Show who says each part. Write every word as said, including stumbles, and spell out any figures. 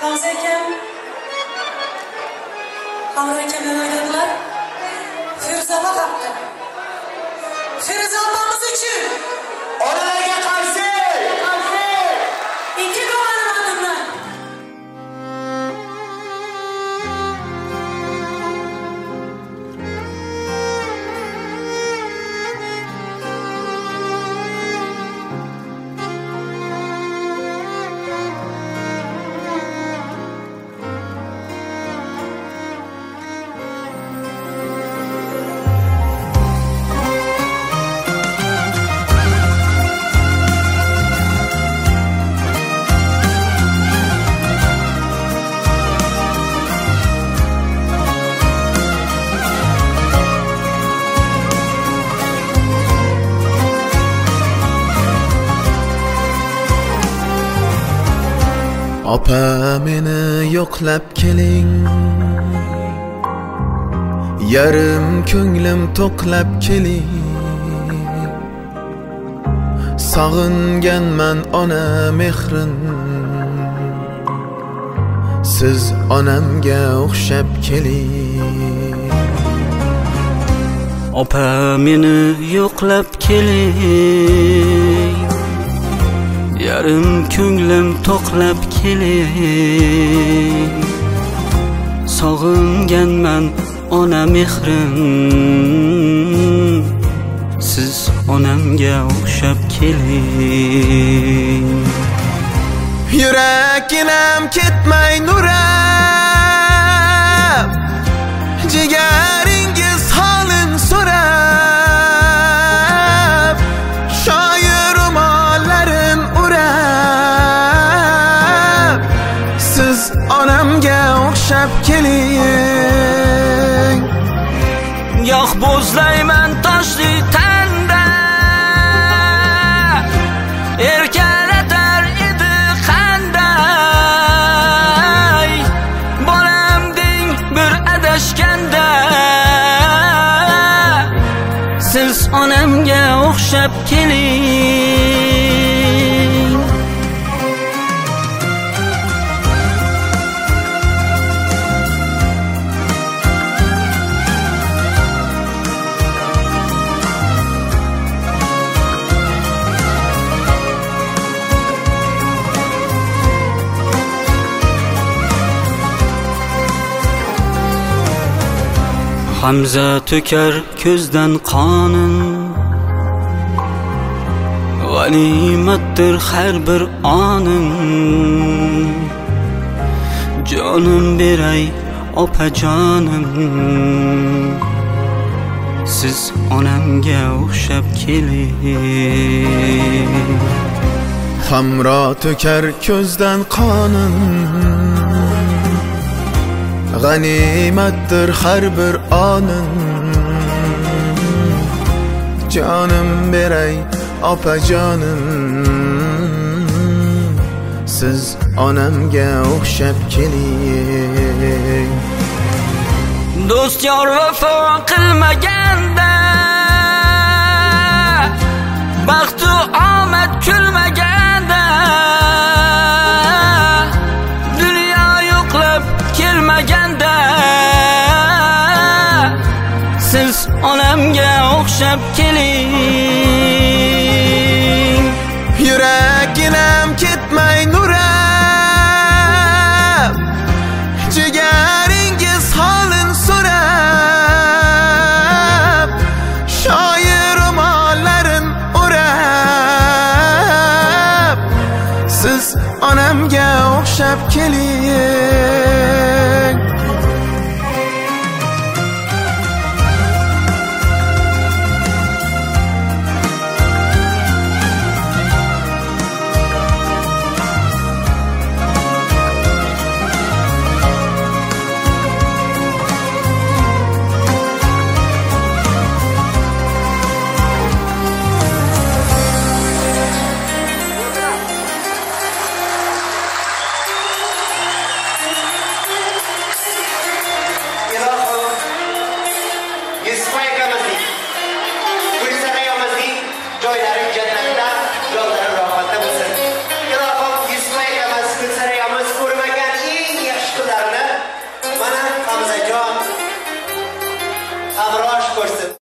Speaker 1: Gamze ekem, Hamur ekemden oynadılar. Firuze abla kaptı. Firuze ablamız için.
Speaker 2: Oralarga qarshi!
Speaker 1: Qarshi! İki kovanın adından.
Speaker 3: Opa meni yo'qlab keling, yarim ko'nglim to'qlab keling. Sog'inganman ona mehrin, siz onamga o'xshab keling.
Speaker 4: Opa meni yo'qlab keling, yarim ko'nglim to'qlab keling. Sog'inganman ona mehrin, siz onamga o'xshab keling.
Speaker 3: Yuraginam ketmay nurab, jigaringiz holin so'rab, shoir ro'mollarin urab, siz onamga o'xshab keling.
Speaker 4: Yo'q bo'zlayman toshli tanda, erkalatar edi qanday, bolam deng bir adashganda, siz onamga o'xshab keling. Hamza to'kar ko'zdan qonin, g'animatdir har bir onin. Jonim beray opajonim, siz onamga o'xshab keling.
Speaker 3: Hamro to'kar ko'zdan qonin, g'animatdir har bir onin. Jonim beray opajonim, siz onamga o'xshab keling.
Speaker 4: Do'st yor vafo qilmaganda, baxtu omad kulmaganda, dunyo yo'qlab kelmaganda, siz onamga o'xshab keling.
Speaker 3: Yuraginam ketmay nurab, jigaringiz holin so'rab, shoir ro'mollarin urab, siz onamga o'xshab keling.
Speaker 2: Yo'llarim rohatda bo'lsin. Ilohim Yusuf akamiz Gulsara akamiz ko'rmagan mana Hamzajon hamrosh ko'rsin.